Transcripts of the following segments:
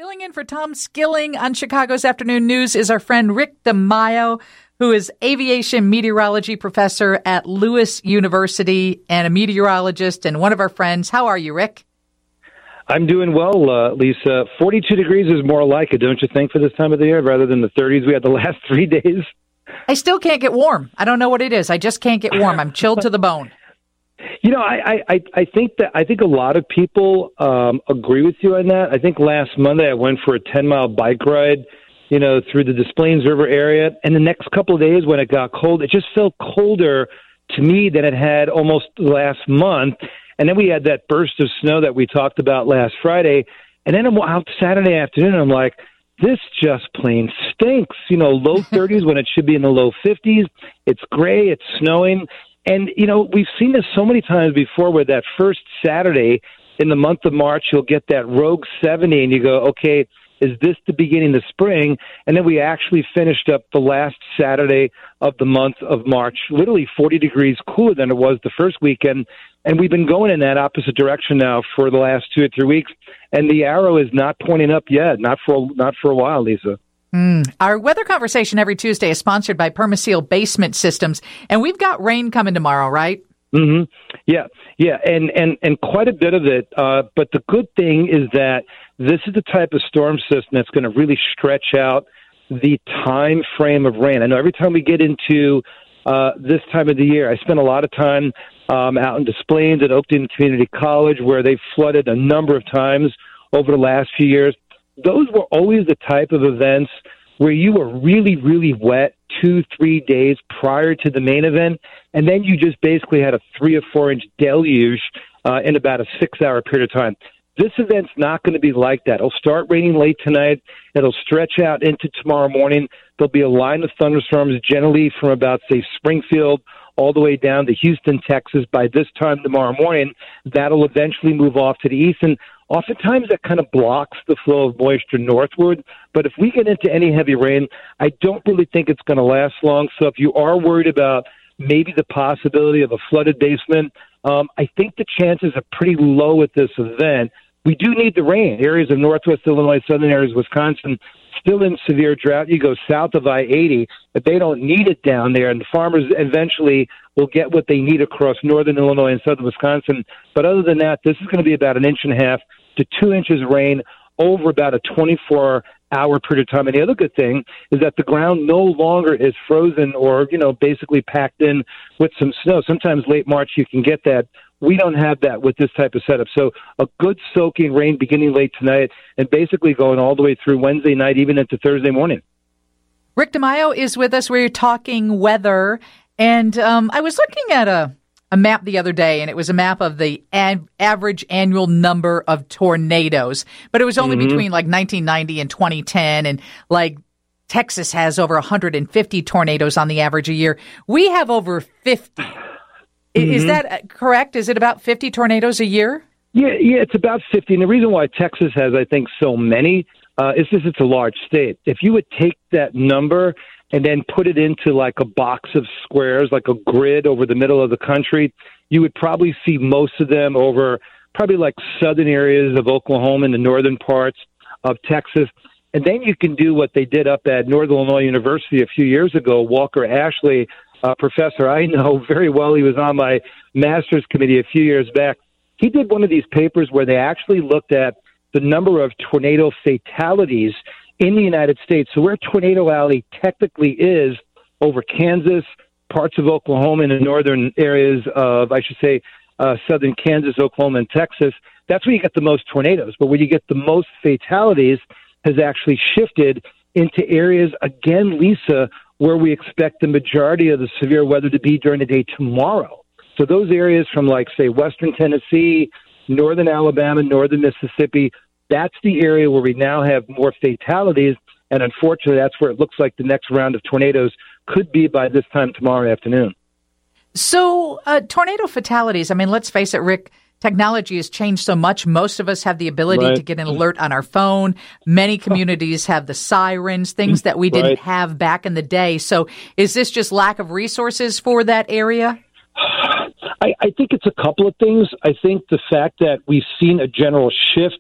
Filling in for Tom Skilling on Chicago's Afternoon News is our friend Rick DeMaio, who is aviation meteorology professor at Lewis University and a meteorologist and one of our friends. How are you, Rick? I'm doing well, Lisa. 42 degrees is more like it, don't you think, for this time of the year, rather than the 30s we had the last 3 days? I still can't get warm. I don't know what it is. I just can't get warm. I'm chilled to the bone. You know, I think a lot of people agree with you on that. I think last Monday I went for a 10-mile bike ride, through the Des Plaines River area. And the next couple of days when it got cold, it just felt colder to me than it had almost last month. And then we had that burst of snow that we talked about last Friday. And then I'm out Saturday afternoon, and I'm like, this just plain stinks. Low 30s when it should be in the low 50s. It's gray. It's snowing. And, we've seen this so many times before where that first Saturday in the month of March, you'll get that rogue 70 and you go, okay, is this the beginning of spring? And then we actually finished up the last Saturday of the month of March, literally 40 degrees cooler than it was the first weekend. And we've been going in that opposite direction now for the last 2 or 3 weeks. And the arrow is not pointing up yet, not for a while, Lisa. Our weather conversation every Tuesday is sponsored by Permaseal Basement Systems, and we've got rain coming tomorrow, right? Mm-hmm. Yeah, and quite a bit of it. But the good thing is that this is the type of storm system that's going to really stretch out the time frame of rain. I know every time we get into this time of the year, I spend a lot of time out in Des Plaines at Oakton Community College, where they've flooded a number of times over the last few years. Those were always the type of events where you were really, really wet 2-3 days prior to the main event, and then you just basically had a 3 or 4 inch deluge in about a 6-hour period of time. This event's not going to be like that. It'll start raining late tonight. It'll stretch out into tomorrow morning. There'll be a line of thunderstorms generally from about, say, Springfield all the way down to Houston, Texas by this time tomorrow morning. That'll eventually move off to the east, and oftentimes that kind of blocks the flow of moisture northward. But if we get into any heavy rain, I don't really think it's going to last long. So if you are worried about maybe the possibility of a flooded basement, I think the chances are pretty low at this event. We do need the rain. Areas of northwest Illinois, southern areas of Wisconsin, still in severe drought. You go south of I-80, but they don't need it down there, and the farmers eventually will get what they need across northern Illinois and southern Wisconsin. But other than that, this is going to be about 1.5 inches to 2 inches of rain over about a 24-hour period of time. And the other good thing is that the ground no longer is frozen or, basically packed in with some snow. Sometimes late March you can get that. We don't have that with this type of setup. So a good soaking rain beginning late tonight and basically going all the way through Wednesday night, even into Thursday morning. Rick DeMaio is with us. We're talking weather. And I was looking at a map the other day, and it was a map of the average annual number of tornadoes. But it was only between like 1990 and 2010. And like Texas has over 150 tornadoes on the average a year. We have over 50. Is that correct? Is it about 50 tornadoes a year? Yeah, it's about 50. And the reason why Texas has, I think, so many is because it's a large state. If you would take that number and then put it into like a box of squares, like a grid over the middle of the country, you would probably see most of them over probably like southern areas of Oklahoma and the northern parts of Texas. And then you can do what they did up at Northern Illinois University a few years ago. Walker Ashley, professor I know very well, he was on my master's committee a few years back. He did one of these papers where they actually looked at the number of tornado fatalities in the United States. So where Tornado Alley technically is over Kansas, parts of Oklahoma, and the northern areas of, southern Kansas, Oklahoma, and Texas, that's where you get the most tornadoes. But where you get the most fatalities has actually shifted into areas, again, Lisa, where we expect the majority of the severe weather to be during the day tomorrow. So those areas from, like, say, western Tennessee, northern Alabama, northern Mississippi, that's the area where we now have more fatalities, and unfortunately that's where it looks like the next round of tornadoes could be by this time tomorrow afternoon. So tornado fatalities, I mean, let's face it, Rick, technology has changed so much. Most of us have the ability to get an alert on our phone. Many communities have the sirens, things that we didn't have back in the day. So is this just lack of resources for that area? I think it's a couple of things. I think the fact that we've seen a general shift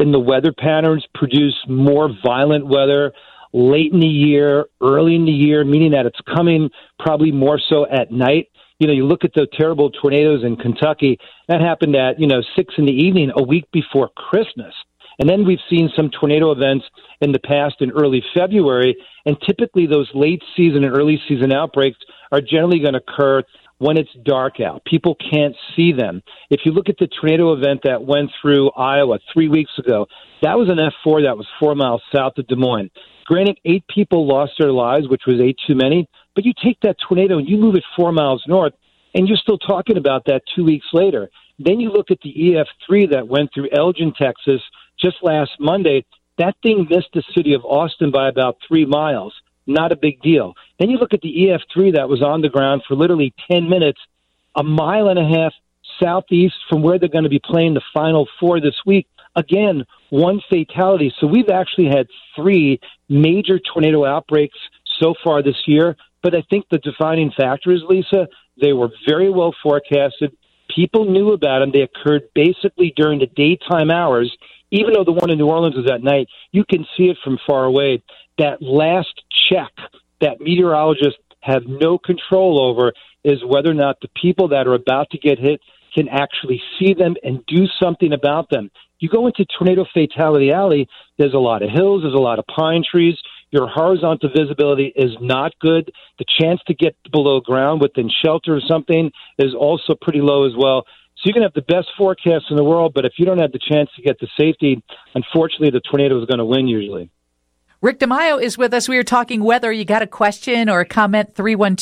in the weather patterns produce more violent weather late in the year, early in the year, meaning that it's coming probably more so at night. You look at the terrible tornadoes in Kentucky. That happened at, 6 in the evening a week before Christmas. And then we've seen some tornado events in the past in early February. And typically those late season and early season outbreaks are generally going to occur when it's dark out. People can't see them. If you look at the tornado event that went through Iowa 3 weeks ago, that was an F4 that was 4 miles south of Des Moines. Granted, 8 people lost their lives, which was 8 too many, but you take that tornado and you move it 4 miles north, and you're still talking about that 2 weeks later. Then you look at the EF3 that went through Elgin, Texas, just last Monday. That thing missed the city of Austin by about 3 miles. Not a big deal. Then you look at the EF3 that was on the ground for literally 10 minutes, a mile and a half southeast from where they're going to be playing the Final Four this week. Again, 1 fatality. So we've actually had 3 major tornado outbreaks so far this year. But I think the defining factor is, Lisa, they were very well forecasted. People knew about them. They occurred basically during the daytime hours. Even though the one in New Orleans was at night, you can see it from far away. That last check that meteorologists have no control over is whether or not the people that are about to get hit can actually see them and do something about them. You go into Tornado Fatality Alley, there's a lot of hills, there's a lot of pine trees. Your horizontal visibility is not good. The chance to get below ground within shelter or something is also pretty low as well. So you can have the best forecast in the world, but if you don't have the chance to get to safety, unfortunately, the tornado is going to win usually. Rick DeMaio is with us. We are talking weather. You got a question or a comment,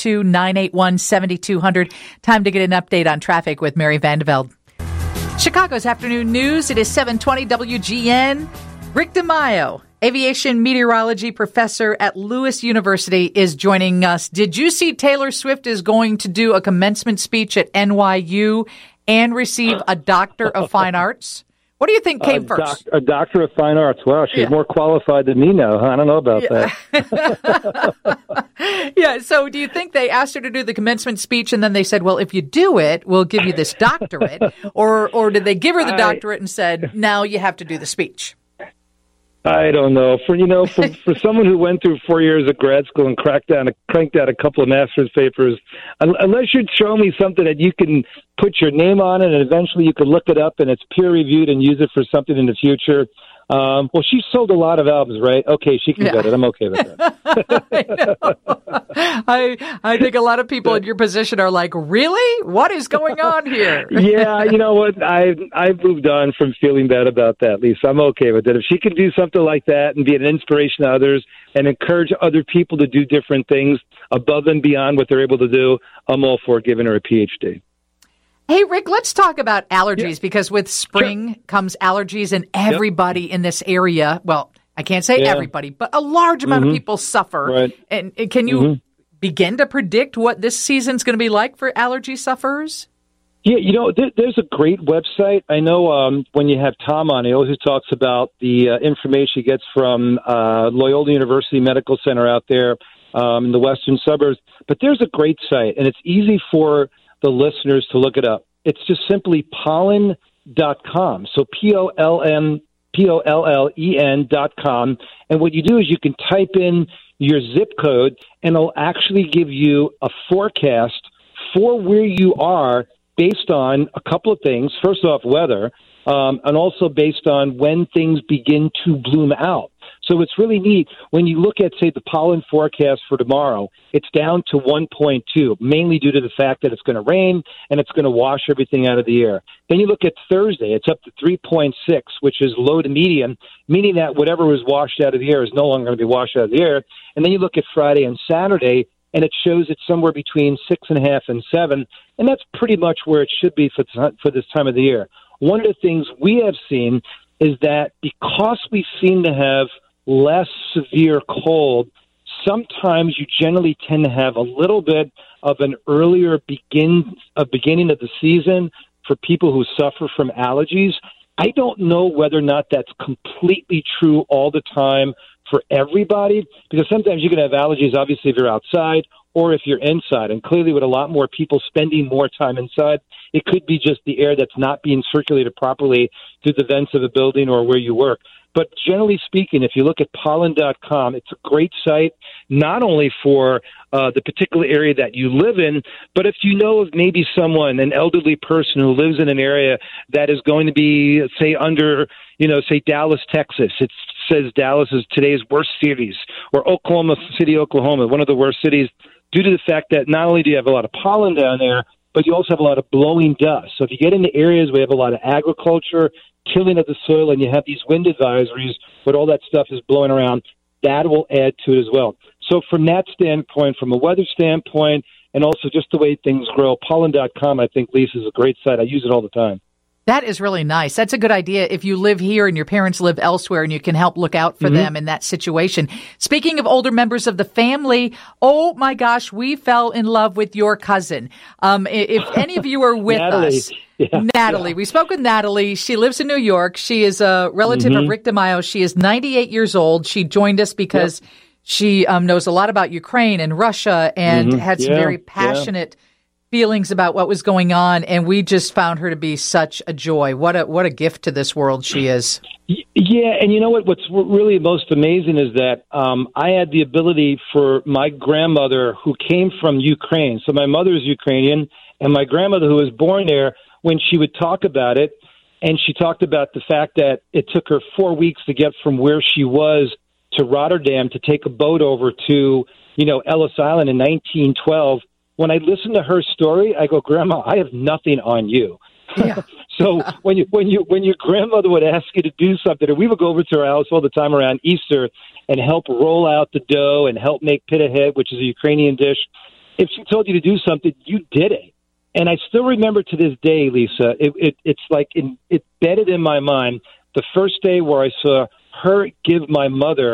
312-981-7200. Time to get an update on traffic with Mary Vandeveld. Chicago's afternoon news. It is 720 WGN. Rick DeMaio, aviation meteorology professor at Lewis University, is joining us. Did you see Taylor Swift is going to do a commencement speech at NYU and receive a Doctor of Fine Arts? What do you think came first? A Doctor of Fine Arts. Wow, she's more qualified than me now. I don't know about that. Yeah, so do you think they asked her to do the commencement speech and then they said, well, if you do it, we'll give you this doctorate? or did they give her the doctorate and said, now you have to do the speech? I don't know. For someone who went through 4 years of grad school and cranked out a couple of master's papers, unless you'd show me something that you can put your name on it and eventually you can look it up and it's peer reviewed and use it for something in the future. Well, she sold a lot of albums, right? Okay, she can get it. I'm okay with that. I think a lot of people in your position are like, really? What is going on here? Yeah, you know what? I've moved on from feeling bad about that, Lisa. I'm okay with it. If she can do something like that and be an inspiration to others and encourage other people to do different things above and beyond what they're able to do, I'm all for giving her a PhD. Hey, Rick, let's talk about allergies because with spring comes allergies and everybody in this area, well, I can't say everybody, but a large amount of people suffer. Right. And can you begin to predict what this season's going to be like for allergy sufferers? Yeah, there's a great website. I know when you have Tom on, he always talks about the information he gets from Loyola University Medical Center out there in the western suburbs. But there's a great site, and it's easy for the listeners to look it up. It's just simply pollen.com. So POLLEN.com. And what you do is you can type in your zip code and it'll actually give you a forecast for where you are based on a couple of things. First off, weather, and also based on when things begin to bloom out. So it's really neat. When you look at, say, the pollen forecast for tomorrow, it's down to 1.2, mainly due to the fact that it's going to rain and it's going to wash everything out of the air. Then you look at Thursday, it's up to 3.6, which is low to medium, meaning that whatever was washed out of the air is no longer going to be washed out of the air. And then you look at Friday and Saturday, and it shows it's somewhere between 6.5 and 7, and that's pretty much where it should be for this time of the year. One of the things we have seen is that because we seem to have less severe cold, sometimes you generally tend to have a little bit of an earlier beginning of the season for people who suffer from allergies. I don't know whether or not that's completely true all the time for everybody, because sometimes you can have allergies, obviously, if you're outside, or if you're inside. And clearly with a lot more people spending more time inside, it could be just the air that's not being circulated properly through the vents of a building or where you work. But generally speaking, if you look at pollen.com, it's a great site, not only for the particular area that you live in, but if you know of maybe someone, an elderly person who lives in an area that is going to be, say, under, say Dallas, Texas. It says Dallas is today's worst cities, or Oklahoma City, Oklahoma, one of the worst cities, due to the fact that not only do you have a lot of pollen down there, but you also have a lot of blowing dust. So if you get into areas where you have a lot of agriculture, killing of the soil, and you have these wind advisories, but all that stuff is blowing around, that will add to it as well. So from that standpoint, from a weather standpoint, and also just the way things grow, pollen.com, I think, Lisa, is a great site. I use it all the time. That is really nice. That's a good idea if you live here and your parents live elsewhere and you can help look out for them in that situation. Speaking of older members of the family, oh my gosh, we fell in love with your cousin. If any of you are with us, Natalie, we spoke with Natalie. She lives in New York. She is a relative of Rick DeMaio. She is 98 years old. She joined us because she knows a lot about Ukraine and Russia and had some very passionate feelings about what was going on, and we just found her to be such a joy. What a gift to this world she is. Yeah, and you know what? What's really most amazing is that I had the ability for my grandmother, who came from Ukraine. So my mother is Ukrainian, and my grandmother, who was born there, when she would talk about it, and she talked about the fact that it took her 4 weeks to get from where she was to Rotterdam to take a boat over to, Ellis Island in 1912. When I listen to her story, I go, Grandma, I have nothing on you. Yeah. So when your grandmother would ask you to do something, and we would go over to her house all the time around Easter and help roll out the dough and help make pita, which is a Ukrainian dish. If she told you to do something, you did it. And I still remember to this day, Lisa, it's like it bedded in my mind the first day where I saw her give my mother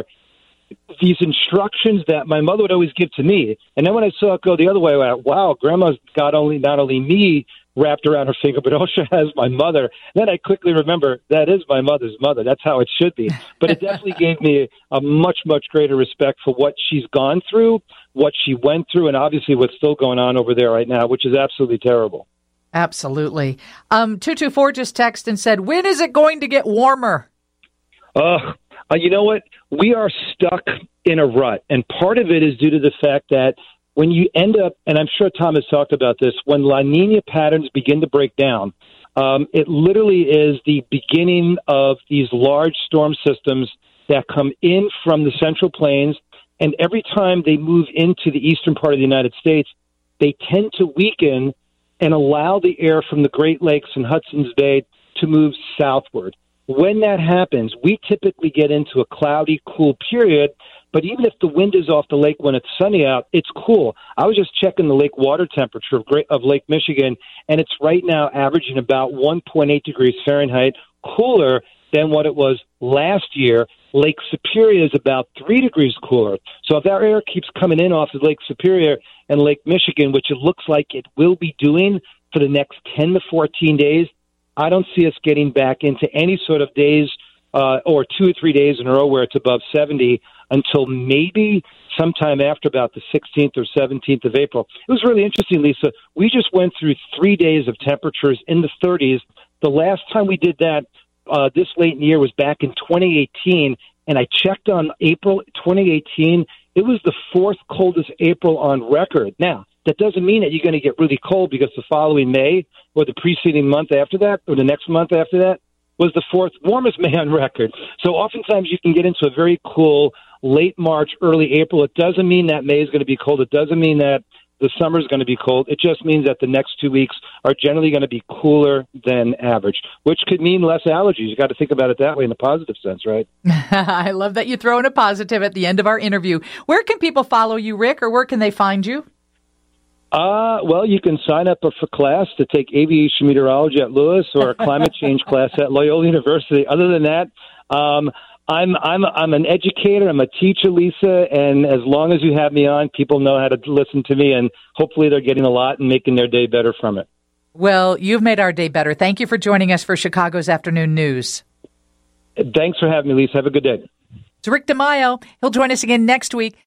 these instructions that my mother would always give to me. And then when I saw it go the other way, I went, wow, Grandma's got not only me wrapped around her finger, but also has my mother. Then I quickly remember that is my mother's mother. That's how it should be. But it definitely gave me a much, much greater respect for what she's gone through, what she went through, and obviously what's still going on over there right now, which is absolutely terrible. Absolutely. 224 just texted and said, when is it going to get warmer? You know what? We are stuck in a rut, and part of it is due to the fact that when you end up, and I'm sure Tom has talked about this, when La Nina patterns begin to break down, it literally is the beginning of these large storm systems that come in from the Central Plains, and every time they move into the eastern part of the United States, they tend to weaken and allow the air from the Great Lakes and Hudson's Bay to move southward. When that happens, we typically get into a cloudy, cool period, but even if the wind is off the lake when it's sunny out, it's cool. I was just checking the lake water temperature of Lake Michigan, and it's right now averaging about 1.8 degrees Fahrenheit cooler than what it was last year. Lake Superior is about 3 degrees cooler. So if our air keeps coming in off of Lake Superior and Lake Michigan, which it looks like it will be doing for the next 10 to 14 days, I don't see us getting back into any sort of days or 2 or 3 days in a row where it's above 70 until maybe sometime after about the 16th or 17th of April. It was really interesting, Lisa. We just went through 3 days of temperatures in the 30s. The last time we did that this late in the year was back in 2018, and I checked on April 2018. It was the fourth coldest April on record. Now, that doesn't mean that you're going to get really cold, because the following May or the preceding month after that or the next month after that was the fourth warmest May on record. So oftentimes you can get into a very cool late March, early April. It doesn't mean that May is going to be cold. It doesn't mean that the summer is going to be cold. It just means that the next 2 weeks are generally going to be cooler than average, which could mean less allergies. You got to think about it that way in a positive sense, right? I love that you throw in a positive at the end of our interview. Where can people follow you, Rick, or where can they find you? Well, you can sign up for class to take aviation meteorology at Lewis or a climate change class at Loyola University. Other than that, I'm an educator. I'm a teacher, Lisa, and as long as you have me on, people know how to listen to me, and hopefully they're getting a lot and making their day better from it. Well, you've made our day better. Thank you for joining us for Chicago's Afternoon News. Thanks for having me, Lisa. Have a good day. It's Rick DeMaio. He'll join us again next week.